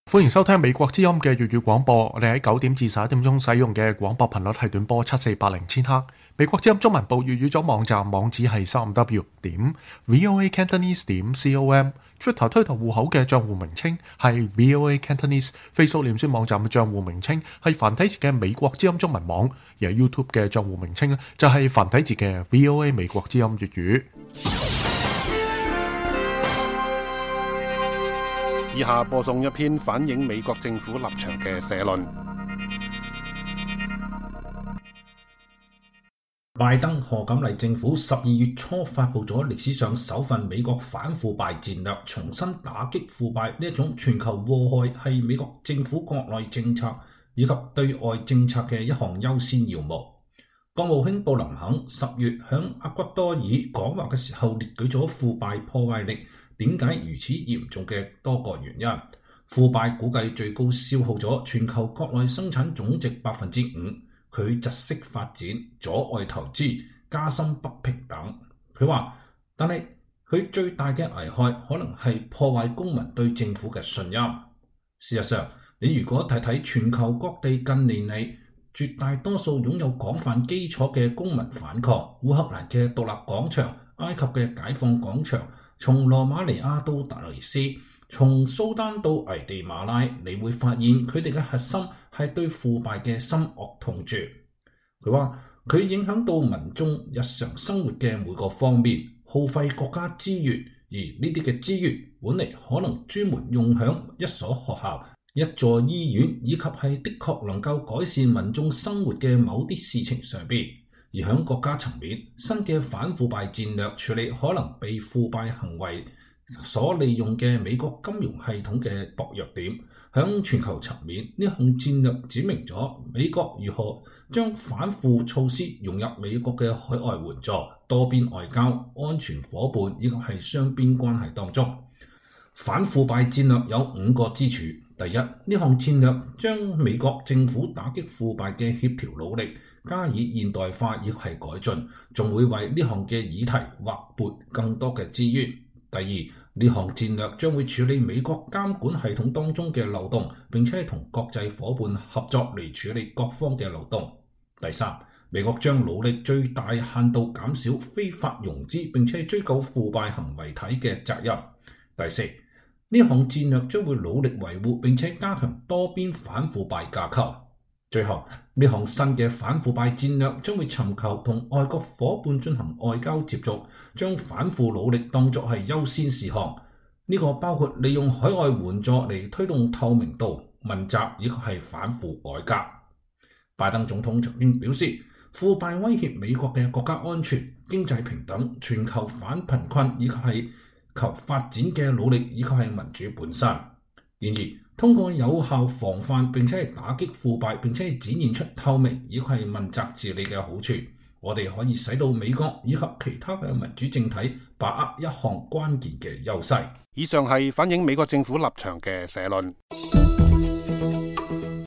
歡迎收聽美國之音嘅粵語廣播。我哋喺9點至11點鐘使用嘅廣播頻率係短波7480千赫。美國之音中文部粵語組網站網址係 3w.voacantonese.com。Twitter 推特戶口嘅賬戶名稱係 VOA Cantonese。Facebook 臉書網站嘅賬戶名稱係繁體字嘅美國之音中文網。而 YouTube 嘅賬戶名稱就係繁體字嘅 VOA 美國之音粵語。 以下播送一篇反映美國政府立場嘅社論。 拜登賀錦麗政府12月初發布咗歷史上首份美國反腐敗戰略，重新打擊腐敗呢一種全球禍害係美國政府國內政策以及對外政策嘅一項優先要務。國務卿布林肯10月響厄瓜多爾講話嘅時候列舉咗腐敗破壞力點解如此嚴重嘅多個原因。腐敗估計最高消耗咗全球國內生產總值 5%， 佢窒息發展、阻礙投資、加深不平等。佢話，但係佢最大嘅危害可能係破壞公民對政府嘅信任。事實上，你如果睇睇全球各地近年嚟絕大多數擁有廣泛基礎嘅公民反抗，烏克蘭嘅獨立廣場、埃及嘅解放廣場，從羅馬尼亞到突尼斯，從蘇丹到危地馬拉，你會發現佢哋嘅核心係對腐敗嘅深惡痛絕。佢話佢影響到民眾日常生活嘅每個方面，耗費國家資源，而呢啲嘅資源本嚟可能專門用響一所學校、一座醫院，以及係的確能夠改善民眾生活嘅某啲事情上邊。而喺國家層面，新嘅反腐敗戰略處理可能被腐敗行為所利用嘅美國金融系統嘅薄弱點。喺全球層面，呢項戰略指明咗美國如何將反腐措施融入美國嘅海外援助、多邊外交、安全夥伴以及係雙邊關係當中。反腐敗戰略有5個支柱。第一，呢項戰略將美國政府打擊腐敗嘅協調努力加以現代化亦係改進，仲會為呢項嘅議題劃撥更多嘅資源。第二，呢項戰略將會處理美國監管系統當中嘅漏洞，並且同國際夥伴合作嚟處理各方嘅漏洞。第三，美國將努力最大限度減少非法融資，並且追究腐敗行為體嘅責任。第四，呢項戰略將會努力維護並且加強多邊反腐敗架構。最後，呢項新嘅反腐敗戰略將會尋求同外國夥伴進行外交接觸，將反腐努力當作係優先事項。呢個包括利用海外援助嚟推動透明度、問責以及係反腐改革。拜登總統曾經表示，腐敗威脅美國嘅國家安全、經濟平等、全球反貧困以及係求發展嘅努力以及係民主本身。然而，通過有效防範並且係打擊腐敗，並且係展現出透明以及係問責治理嘅好處，我哋可以使到美國以及其他嘅民主政體把握一項關鍵嘅優勢。 以上係反映美國政府立場嘅社論。